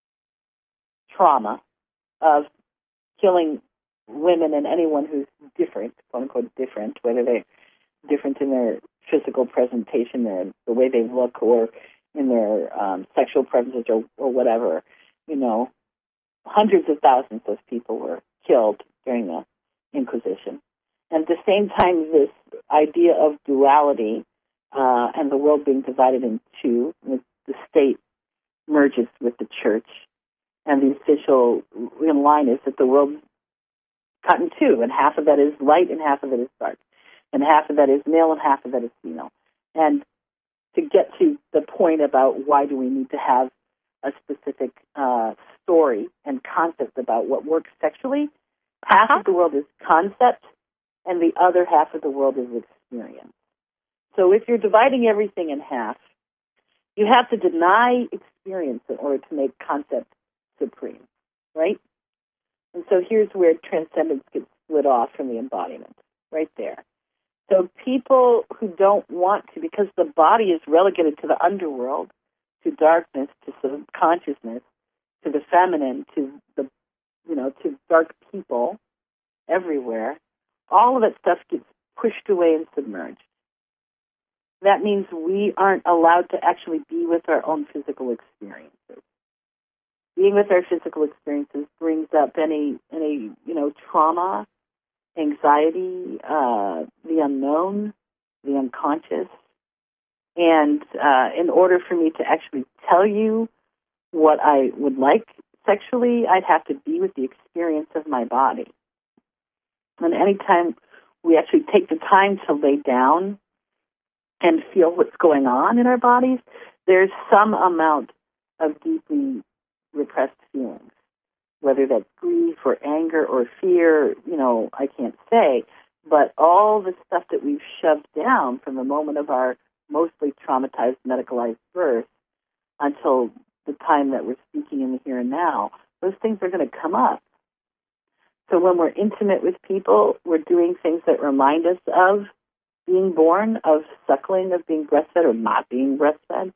trauma of killing women and anyone who's different, quote-unquote different, whether they're different in their physical presentation, the way they look, or in their sexual preferences, or whatever, hundreds of thousands of people were killed during the Inquisition. And at the same time, this idea of duality and the world being divided in two, the state merges with the church, and the official line is that the world's cut in two, and half of that is light and half of it is dark, and half of that is male and half of that is female. And to get to the point about why do we need to have a specific story and concept about what works sexually, half of the world is concept, and the other half of the world is experience. So if you're dividing everything in half, you have to deny experience in order to make concept supreme, right? And so here's where transcendence gets split off from the embodiment, right there. So people who don't want to, because the body is relegated to the underworld, to darkness, to subconsciousness, to the feminine, to the, to dark people everywhere, all of that stuff gets pushed away and submerged. That means we aren't allowed to actually be with our own physical experiences. Being with our physical experiences brings up any trauma, anxiety, the unknown, the unconscious. And in order for me to actually tell you what I would like sexually, I'd have to be with the experience of my body. And anytime we actually take the time to lay down and feel what's going on in our bodies, there's some amount of deeply repressed feelings, whether that's grief or anger or fear, I can't say, but all the stuff that we've shoved down from the moment of our mostly traumatized, medicalized birth until the time that we're speaking in the here and now, those things are going to come up. So when we're intimate with people, we're doing things that remind us of being born, of suckling, of being breastfed or not being breastfed.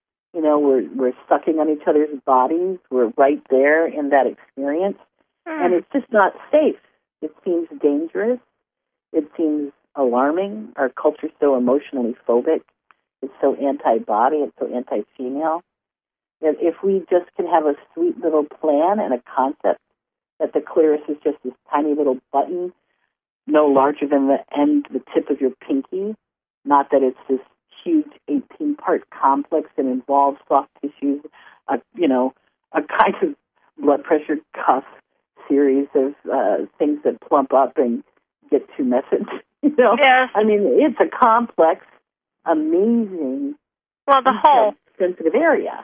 We're sucking on each other's bodies. We're right there in that experience. And it's just not safe. It seems dangerous. It seems alarming. Our culture's so emotionally phobic. It's so anti-body. It's so anti-female. That if we just can have a sweet little plan and a concept that the clitoris is just this tiny little button, no larger than the tip of your pinky, not that it's this huge 18-part complex that involves soft tissues, a kind of blood pressure cuff series of things that plump up and get too messy. Yes. I mean, it's a complex, amazing, the whole sensitive area.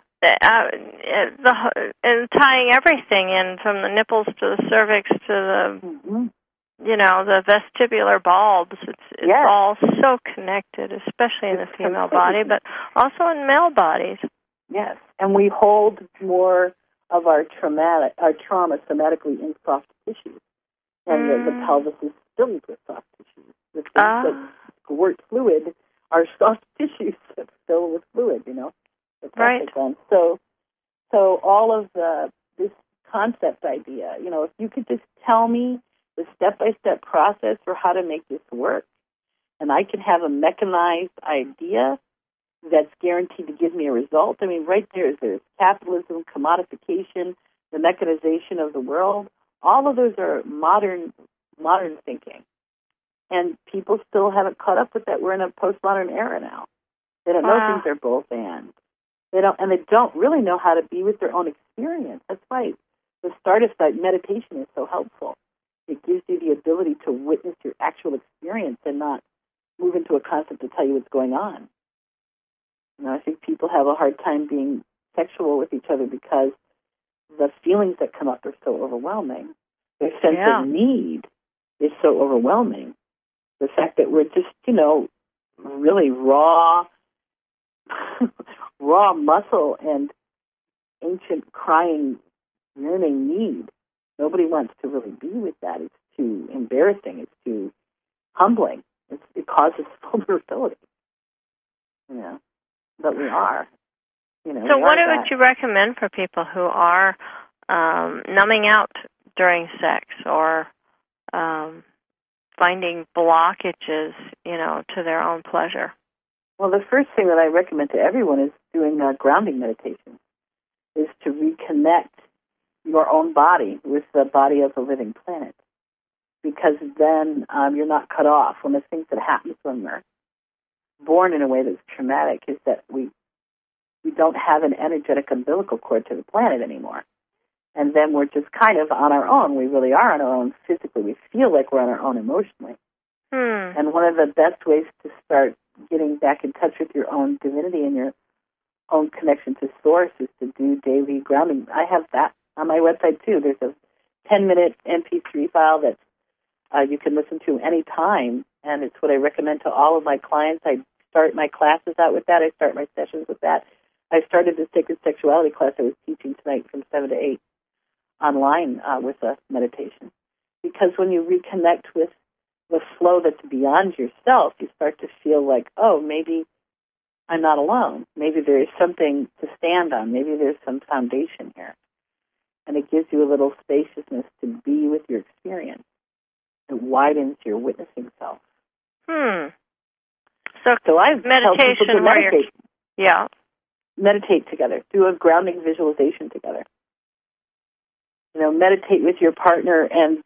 And tying everything in from the nipples to the cervix to the, the vestibular bulbs. It's all so connected, especially in the female body, but also in male bodies. Yes, and we hold more of our trauma somatically in soft tissues, and the pelvis is filled with soft tissues. The things that squirt fluid are soft tissues that fill with fluid. Right. So all of this concept idea, if you could just tell me the step-by-step process for how to make this work, and I can have a mechanized idea that's guaranteed to give me a result. I mean, right there's capitalism, commodification, the mechanization of the world. All of those are modern thinking. And people still haven't caught up with that. We're in a postmodern era now. They don't know things are both and. They don't really know how to be with their own experience. That's why the Stardust meditation is so helpful. It gives you the ability to witness your actual experience and not move into a concept to tell you what's going on. I think people have a hard time being sexual with each other because the feelings that come up are so overwhelming. Their sense of need is so overwhelming. The fact that we're just, really raw muscle and ancient crying, yearning need. Nobody wants to really be with that. It's too embarrassing. It's too humbling. It causes vulnerability. But we are. So what would you recommend for people who are numbing out during sex or finding blockages, to their own pleasure? Well, the first thing that I recommend to everyone is doing grounding meditation, is to reconnect your own body with the body of the living planet. Because then you're not cut off. One of the things that happens when we're born in a way that's traumatic is that we don't have an energetic umbilical cord to the planet anymore. And then we're just kind of on our own. We really are on our own physically. We feel like we're on our own emotionally. And one of the best ways to start getting back in touch with your own divinity and your own connection to Source is to do daily grounding. I have that on my website, too. There's a 10-minute MP3 file that you can listen to any time, and it's what I recommend to all of my clients. I start my classes out with that. I start my sessions with that. I started the Sacred Sexuality class I was teaching tonight from 7 to 8 online with a meditation. Because when you reconnect with the flow that's beyond yourself, you start to feel like, oh, maybe I'm not alone. Maybe there is something to stand on. Maybe there's some foundation here. And it gives you a little spaciousness to be with your experience. It widens your witnessing self. So I've meditation to where you're... Meditate together. Do a grounding visualization together. Meditate with your partner and,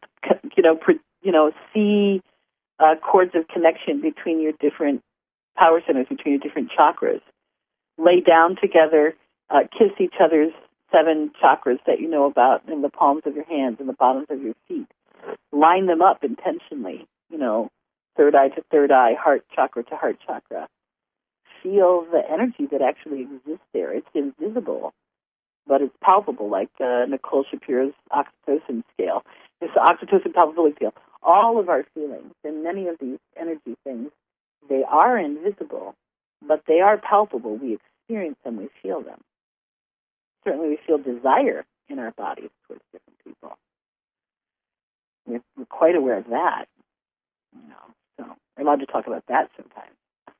see cords of connection between your different power centers, between your different chakras. Lay down together, kiss each other's 7 chakras that you know about in the palms of your hands and the bottoms of your feet. Line them up intentionally, third eye to third eye, heart chakra to heart chakra. Feel the energy that actually exists there. It's invisible, but it's palpable, like Nicole Shapiro's oxytocin scale. It's the oxytocin palpability scale. All of our feelings and many of these energy things, they are invisible, but they are palpable. We experience them. We feel them. Certainly we feel desire in our bodies towards different people. We're quite aware of that. So we're allowed to talk about that sometimes.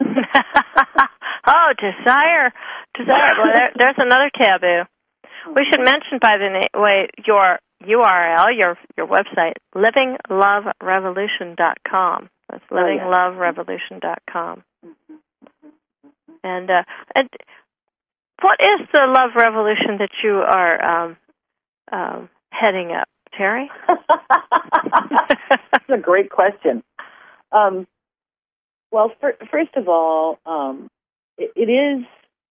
Oh, desire. Well, there's another taboo. We should mention, by the way, your URL, your website, livingloverevolution.com. That's livingloverevolution.com. And what is the love revolution that you are heading up, Terry? That's a great question. Well, first of all, it is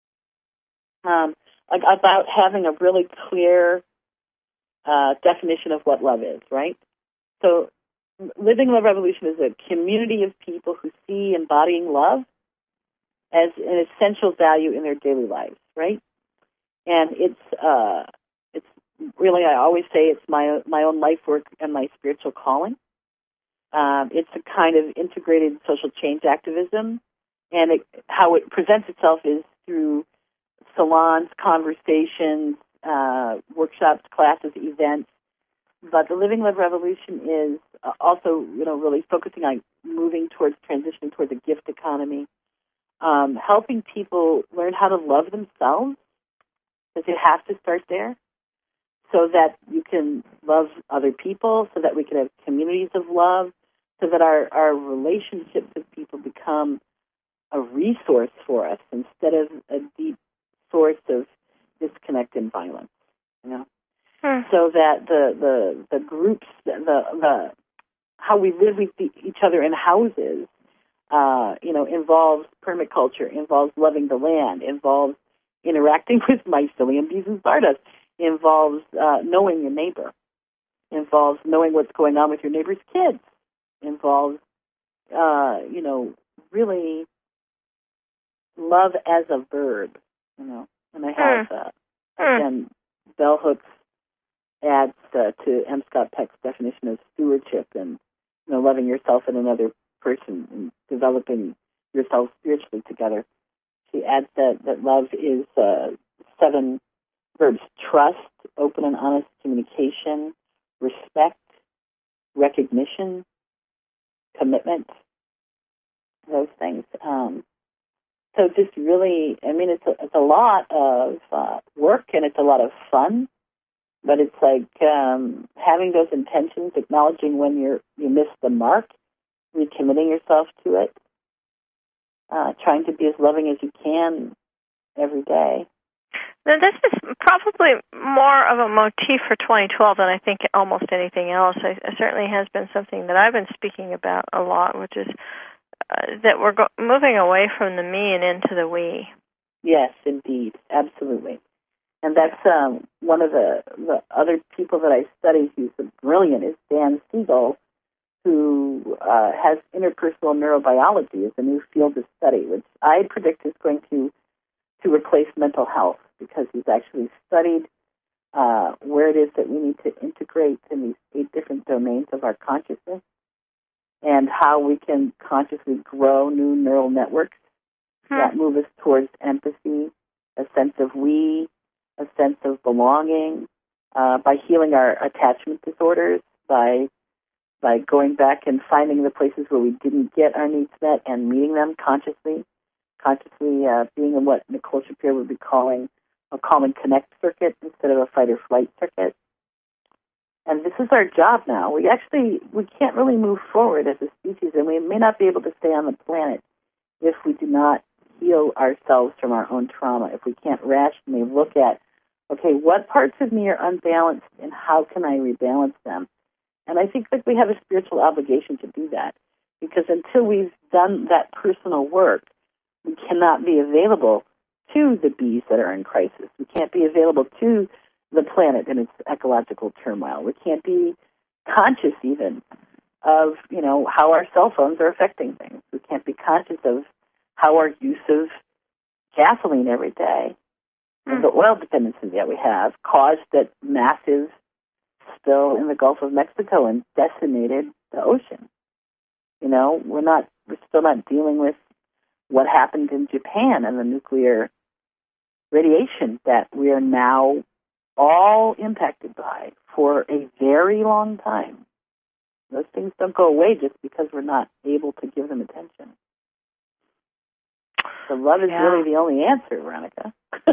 about having a really clear definition of what love is, right? So Living Love Revolution is a community of people who see embodying love as an essential value in their daily lives, right? And it's really, I always say it's my own life work and my spiritual calling. It's a kind of integrated social change activism, and how it presents itself is through salons, conversations, workshops, classes, events. But the Living Love Revolution is also, really focusing on moving towards transitioning towards a gift economy, helping people learn how to love themselves, because you have to start there, so that you can love other people, so that we can have communities of love, so that our relationships with people become a resource for us instead of a deep source of disconnect and violence. You know, so that the groups, the how we live with each other in houses, involves permaculture, involves loving the land, involves interacting with mycelium, bees, and stardust, involves knowing your neighbor, involves knowing what's going on with your neighbor's kids, involves, really love as a verb, And I have, again, bell hooks adds to M. Scott Peck's definition of stewardship and, loving yourself and another person and developing yourself spiritually together. She adds that love is 7 verbs: trust, open and honest communication, respect, recognition, commitment, those things. So just really, it's a lot of work and it's a lot of fun, but it's like having those intentions, acknowledging when you miss the mark, recommitting yourself to it, trying to be as loving as you can every day. Now, this is probably more of a motif for 2012 than I think almost anything else. It certainly has been something that I've been speaking about a lot, which is that we're moving away from the me and into the we. Yes, indeed. Absolutely. And that's one of the other people that I study who's brilliant is Dan Siegel, who has interpersonal neurobiology as a new field of study, which I predict is going to replace mental health, because he's actually studied where it is that we need to integrate in these 8 different domains of our consciousness and how we can consciously grow new neural networks that move us towards empathy, a sense of we, a sense of belonging, by healing our attachment disorders, by going back and finding the places where we didn't get our needs met and meeting them consciously being in what Nicole Shapiro would be calling a calm and connect circuit instead of a fight or flight circuit. And this is our job now. We can't really move forward as a species, and we may not be able to stay on the planet if we do not heal ourselves from our own trauma, if we can't rationally look at, okay, what parts of me are unbalanced and how can I rebalance them? And I think that we have a spiritual obligation to do that, because until we've done that personal work, we cannot be available to the bees that are in crisis. We can't be available to the planet in its ecological turmoil. We can't be conscious even of, how our cell phones are affecting things. We can't be conscious of how our use of gasoline every day and the oil dependency that we have caused that massive spill in the Gulf of Mexico and decimated the ocean. We're still not dealing with what happened in Japan and the nuclear radiation that we are now all impacted by for a very long time. Those things don't go away just because we're not able to give them attention. So love is really the only answer, Veronica.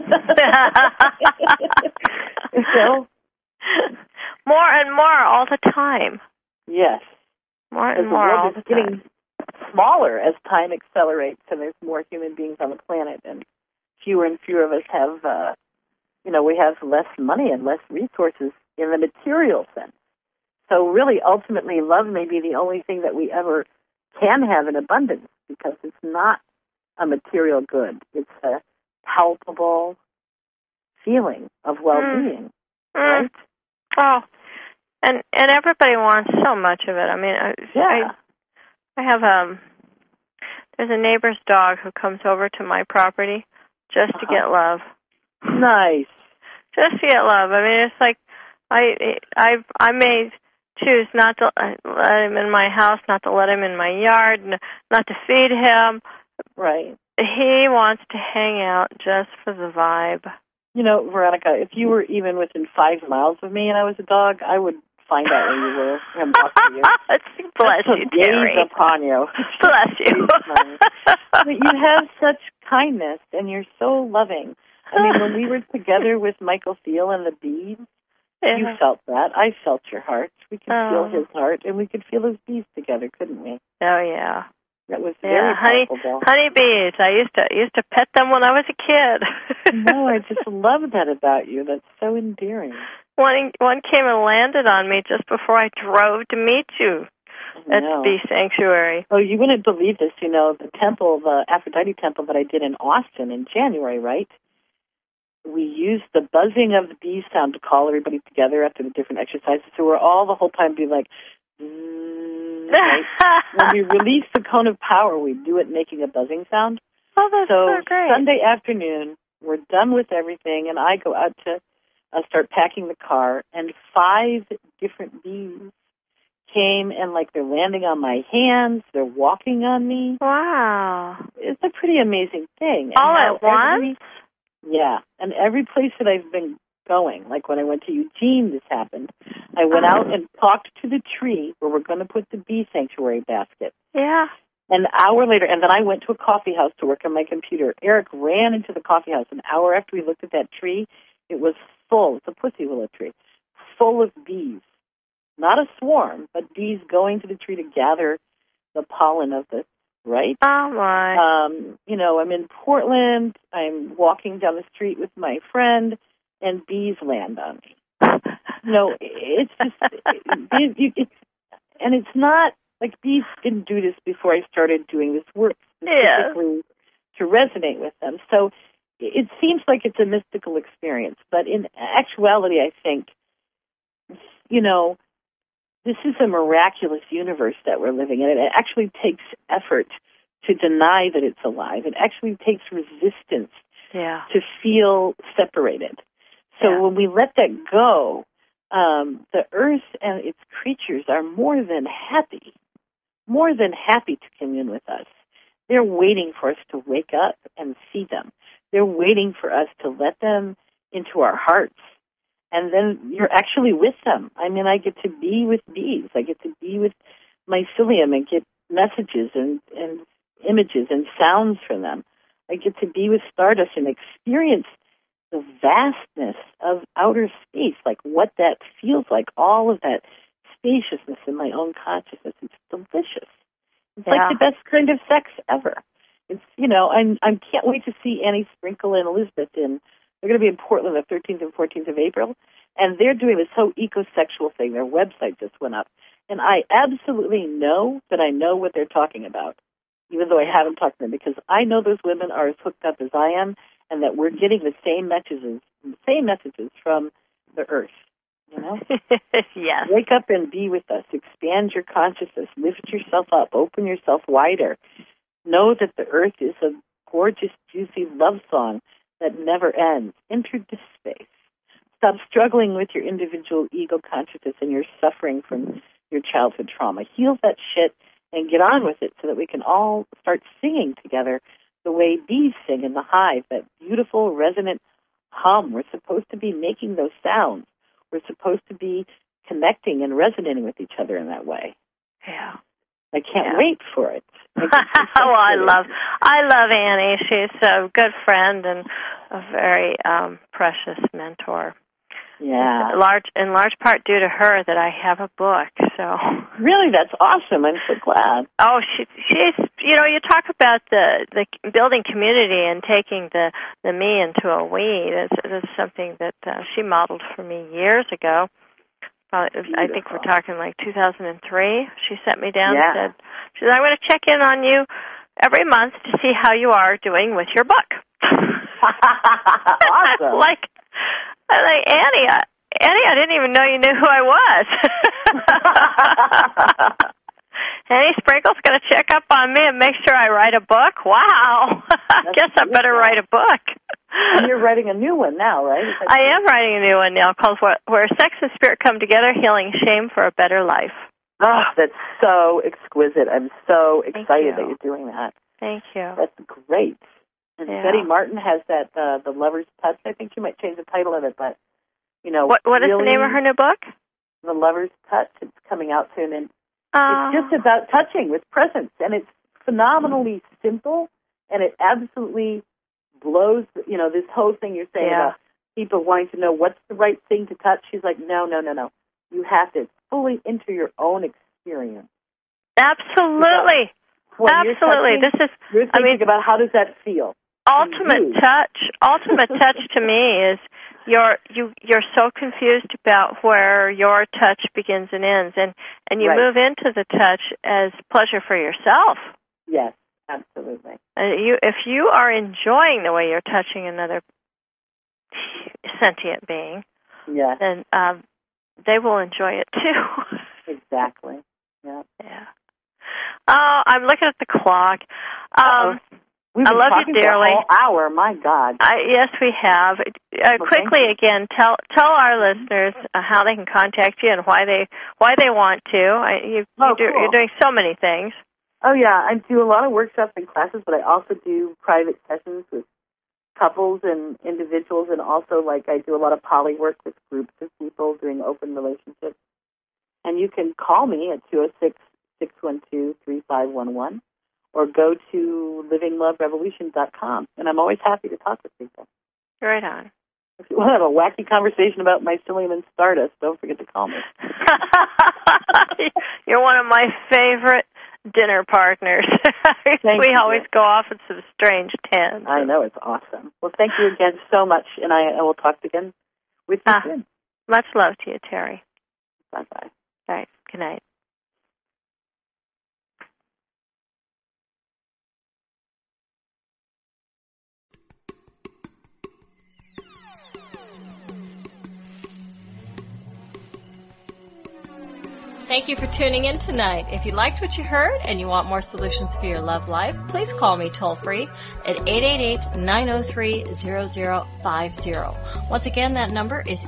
More and more all the time. Yes. More and more all the time. The world is getting smaller as time accelerates, and there's more human beings on the planet, and fewer and fewer of us have, we have less money and less resources in the material sense. So really, ultimately, love may be the only thing that we ever can have in abundance, because it's not a material good. It's a palpable feeling of well-being, right? Oh, and everybody wants so much of it. I have there's a neighbor's dog who comes over to my property just to get love. Nice. Just to get love. It's like I may choose not to let him in my house, not to let him in my yard, not to feed him. Right. He wants to hang out just for the vibe. Veronica, if you were even within 5 miles of me and I was a dog, I would find out where you were and talk to you. Bless you, Terry. Gaze upon you. Bless you. But you have such kindness, and you're so loving. When we were together with Michael Thiel and the bees, you felt that. I felt your heart. We could feel his heart, and we could feel his bees together, couldn't we? Oh, yeah. That was very powerful. Honeybees. I used to pet them when I was a kid. No, I just love that about you. That's so endearing. One came and landed on me just before I drove to meet you at the Bee Sanctuary. Oh, you wouldn't believe this. You know, the temple, the Aphrodite temple that I did in Austin in January, right? We used the buzzing of the bee sound to call everybody together after the different exercises. So we're all the whole time be like, right? When we release the cone of power, we do it making a buzzing sound. Oh, that's so great. Sunday afternoon, we're done with everything, and I go out to start packing the car, and 5 different bees came, and like they're landing on my hands, they're walking on me. Wow. It's a pretty amazing thing. All at once? Yeah, and every place that I've been going, like when I went to Eugene, this happened. I went out and talked to the tree where we're going to put the bee sanctuary basket. Yeah. An hour later, and then I went to a coffee house to work on my computer. Eric ran into the coffee house. An hour after we looked at that tree, it was full. It's a pussy willow tree, full of bees. Not a swarm, but bees going to the tree to gather the pollen of the, right? Oh, my. You know, I'm in Portland. I'm walking down the street with my friend, and bees land on me. No, it's just, and it's not, like, bees didn't do this before I started doing this work specifically to resonate with them. So it seems like it's a mystical experience, but in actuality, I think, you know, this is a miraculous universe that we're living in. It actually takes effort to deny that it's alive. It actually takes resistance to feel separated. So when we let that go, the earth and its creatures are more than happy to commune with us. They're waiting for us to wake up and see them. They're waiting for us to let them into our hearts. And then you're actually with them. I mean, I get to be with bees. I get to be with mycelium and get messages and images and sounds from them. I get to be with stardust and experience the vastness of outer space, like what that feels like, all of that spaciousness in my own consciousness. It's delicious. It's like the best kind of sex ever. It's, you know, I can't wait to see Annie Sprinkle and Elizabeth they're going to be in Portland the 13th and 14th of April, and they're doing this whole ecosexual thing. Their website just went up, and I absolutely know that I know what they're talking about, even though I haven't talked to them, because I know those women are as hooked up as I am, and that we're getting the same messages from the earth. You know? Yes. Wake up and be with us. Expand your consciousness. Lift yourself up. Open yourself wider. Know that the earth is a gorgeous, juicy love song that never ends. Enter this space. Stop struggling with your individual ego consciousness and your suffering from your childhood trauma. Heal that shit and get on with it so that we can all start singing together the way bees sing in the hive, that beautiful, resonant hum. We're supposed to be making those sounds. We're supposed to be connecting and resonating with each other in that way. Yeah. I can't wait for it. I love Annie. She's a good friend and a very precious mentor. Yeah. In large part due to her that I have a book. So really, that's awesome. I'm so glad. Oh, she's you know, you talk about the building community and taking the me into a we. That's something that she modeled for me years ago. I think we're talking like 2003. She sat me down and said, I'm going to check in on you every month to see how you are doing with your book. Awesome. like Annie, I didn't even know you knew who I was. Annie Sprinkle's going to check up on me and make sure I write a book? Wow. I guess I better write a book. And you're writing a new one now, right? I am writing a new one now called Where Sex and Spirit Come Together, Healing Shame for a Better Life. Oh, that's so exquisite. I'm so excited that you're doing that. Thank you. That's great. And Betty Martin has that, The Lover's Touch. I think you might change the title of it, but, you know. What is the name of her new book? The Lover's Touch. It's coming out soon, and it's just about touching with presence, and it's phenomenally simple, and it absolutely blows, you know, this whole thing you're saying about people wanting to know what's the right thing to touch. She's like, no. You have to fully enter your own experience. Absolutely. Absolutely. You're thinking about how does that feel? Ultimate touch. Ultimate touch to me is you're so confused about where your touch begins and ends, and you move into the touch as pleasure for yourself. Yes, absolutely. If you are enjoying the way you're touching another sentient being, then they will enjoy it too. Exactly. Yeah. Yeah. Oh, I'm looking at the clock. We've been I love talking you dearly. For a whole hour. My God. Yes, we have. Quickly again, tell our listeners how they can contact you and why they want to. Cool. You're doing so many things. Oh yeah, I do a lot of workshops and classes, but I also do private sessions with couples and individuals, and also I do a lot of poly work with groups of people doing open relationships. And you can call me at 206-612-3511 or go to livingloverevolution.com, and I'm always happy to talk with people. Right on. If you want to have a wacky conversation about mycelium and stardust, don't forget to call me. You're one of my favorite dinner partners. We always go off in some strange tents. I know, it's awesome. Well, thank you again so much, and I will talk again with you soon. Much love to you, Terry. Bye-bye. All right, good night. Thank you for tuning in tonight. If you liked what you heard and you want more solutions for your love life, please call me toll-free at 888-903-0050. Once again, that number is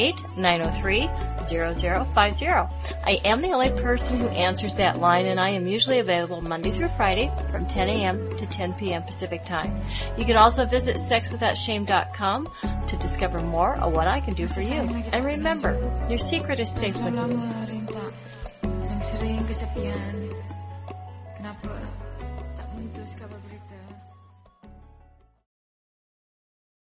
888-903-0050. I am the only person who answers that line, and I am usually available Monday through Friday from 10 a.m. to 10 p.m. Pacific Time. You can also visit sexwithoutshame.com to discover more of what I can do for you. And remember, your secret is safe with you. Sering kesepian, kenapa tak putus kau berita?